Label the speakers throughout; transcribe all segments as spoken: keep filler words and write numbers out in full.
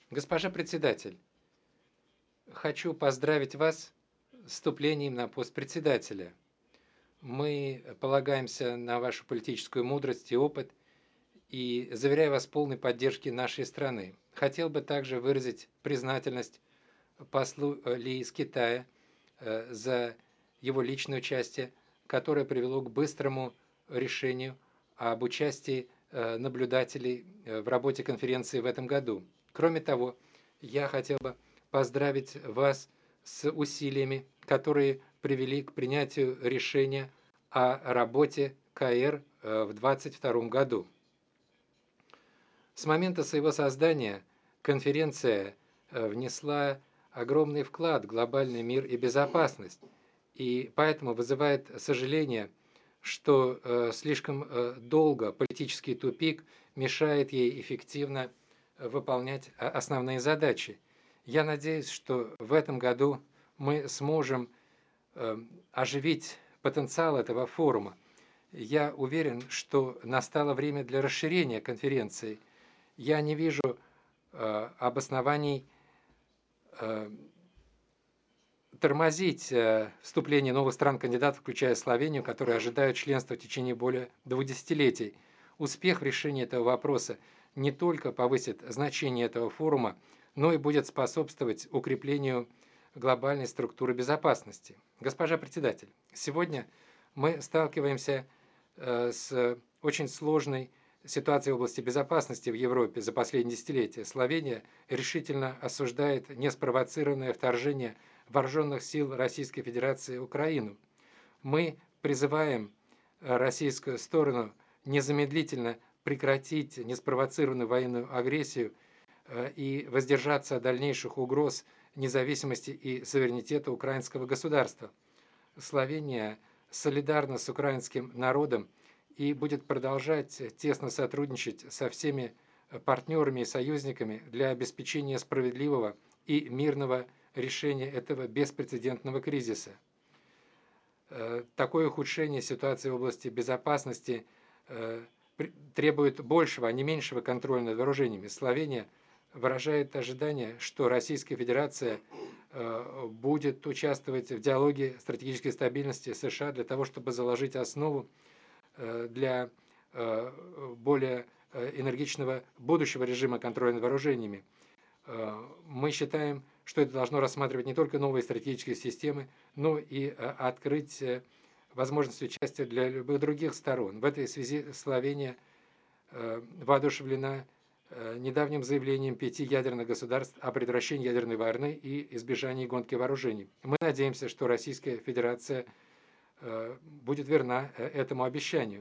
Speaker 1: Госпожа председатель, хочу поздравить вас с вступлением на пост председателя. Мы полагаемся на вашу политическую мудрость и опыт и заверяю вас в полной поддержке нашей страны. Хотел бы также выразить признательность послу Ли из Китая э, за его личное участие, которое привело к быстрому решению об участии э, наблюдателей э, в работе конференции в этом году. Кроме того, я хотел бы поздравить вас с усилиями, которые привели к принятию решения о работе КАИР э, в двадцать втором году. С момента своего создания конференция э, внесла огромный вклад в глобальный мир и безопасность, и поэтому вызывает сожаление, что э, слишком э, долго политический тупик мешает ей эффективно выполнять основные задачи. Я надеюсь, что в этом году мы сможем э, оживить потенциал этого форума. Я уверен, что настало время для расширения конференции. Я не вижу э, обоснований э, тормозить э, вступление новых стран-кандидатов, включая Словению, которые ожидают членства в течение более двух десятилетий. Успех в решении этого вопроса не только повысит значение этого форума, но и будет способствовать укреплению глобальной структуры безопасности. Госпожа председатель, сегодня мы сталкиваемся э, с очень сложной ситуацией в области безопасности в Европе за последние десятилетия. Словения решительно осуждает неспровоцированное вторжение вооруженных сил Российской Федерации в Украину. Мы призываем российскую сторону незамедлительно прекратить неспровоцированную военную агрессию и воздержаться от дальнейших угроз независимости и суверенитета украинского государства. Словения солидарна с украинским народом и будет продолжать тесно сотрудничать со всеми партнерами и союзниками для обеспечения справедливого и мирного решения этого беспрецедентного кризиса. Такое ухудшение ситуации в области безопасности требует большего, а не меньшего контроля над вооружениями. Словения выражает ожидание, что Российская Федерация будет участвовать в диалоге стратегической стабильности США для того, чтобы заложить основу для более энергичного будущего режима контроля над вооружениями. Мы считаем, что это должно рассматривать не только новые стратегические системы, но и открыть возможность участия для любых других сторон. В этой связи Словения воодушевлена недавним заявлением пяти ядерных государств о прекращении ядерной войны и избежании гонки вооружений. Мы надеемся, что Российская Федерация будет верна этому обещанию.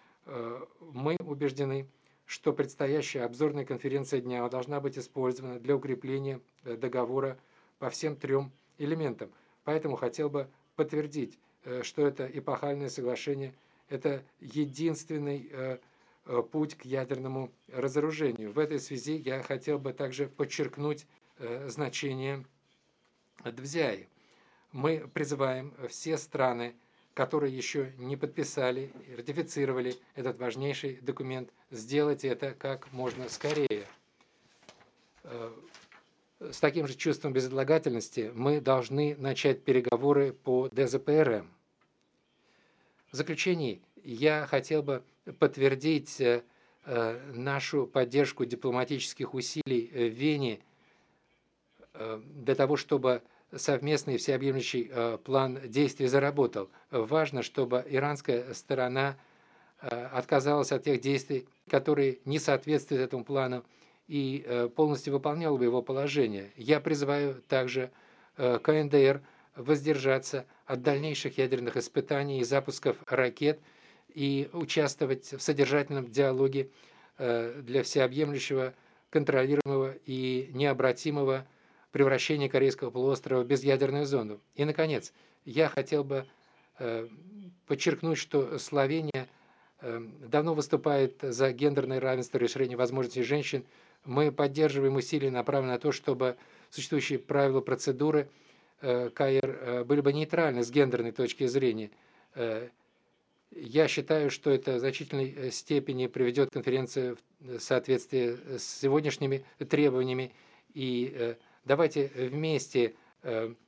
Speaker 1: Мы убеждены, что предстоящая обзорная конференция дня должна быть использована для укрепления договора по всем трем элементам. Поэтому хотел бы подтвердить, что это эпохальное соглашение – это единственный путь к ядерному разоружению. В этой связи я хотел бы также подчеркнуть значение Двзяи. Мы призываем все страны, которые еще не подписали и ратифицировали этот важнейший документ, сделать это как можно скорее. С таким же чувством безотлагательности мы должны начать переговоры по ДЗПРМ. В заключении я хотел бы подтвердить нашу поддержку дипломатических усилий в Вене для того, чтобы совместный всеобъемлющий план действий заработал. Важно, чтобы иранская сторона отказалась от тех действий, которые не соответствуют этому плану, и полностью выполняла бы его положение. Я призываю также КНДР воздержаться от дальнейших ядерных испытаний и запусков ракет и участвовать в содержательном диалоге для всеобъемлющего, контролируемого и необратимого превращения Корейского полуострова в безъядерную зону. И, наконец, я хотел бы подчеркнуть, что Словения давно выступает за гендерное равенство и расширение возможностей женщин. Мы поддерживаем усилия, направленные на то, чтобы существующие правила процедуры КАИР были бы нейтральны с гендерной точки зрения. Я считаю, что это в значительной степени приведет конференцию в соответствие с сегодняшними требованиями. И давайте вместе